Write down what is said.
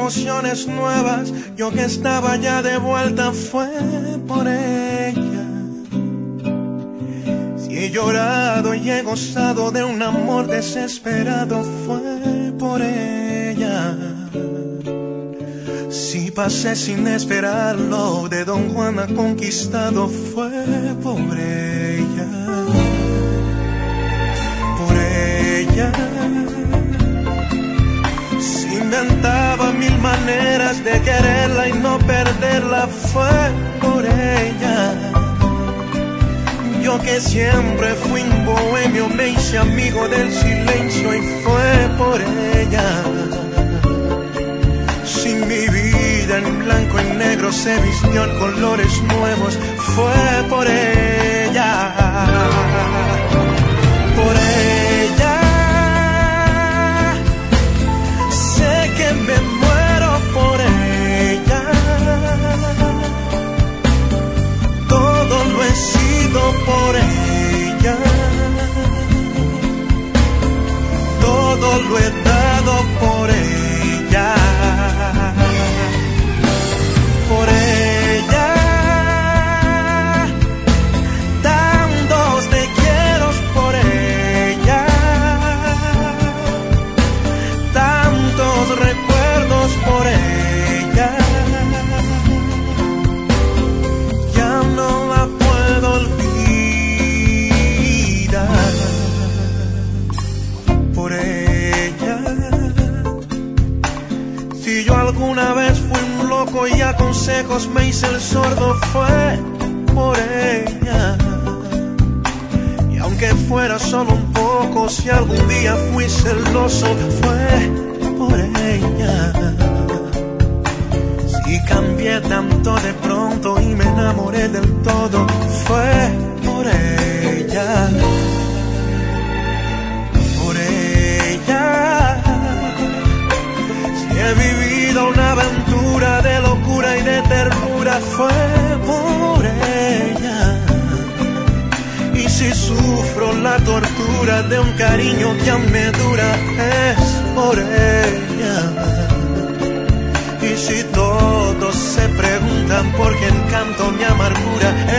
emociones nuevas. Yo que estaba ya de vuelta fue por ella. Si he llorado y he gozado de un amor desesperado fue por ella. Si pasé sin esperarlo de Don Juan a conquistado fue por ella. Por ella. Si inventaba mil maneras de quererla y no perderla fue por ella. Yo que siempre fui un bohemio me hice amigo del silencio y fue por ella. Si mi vida en blanco y negro se vistió en colores nuevos fue por ella. Por ella. Sé que me muero por ella. Todo lo he sido por ella. Todo lo he dado por ella. Por ella. Tantos te quiero por ella. Tantos recuerdos por ella. Ya no la puedo olvidar. Por ella. Si yo alguna vez fui un loco y a consejos me hice el sordo fue por ella. Y aunque fuera solo un poco, si algún día fui celoso fue por ella. Si cambié tanto de pronto y me enamoré del todo fue por ella. Por ella. Si he vivido una aventura de locura y de ternura fue por ella. Y si sufro la tortura de un cariño que aún me dura es por ella. Y si todos se preguntan por qué encanto mi amargura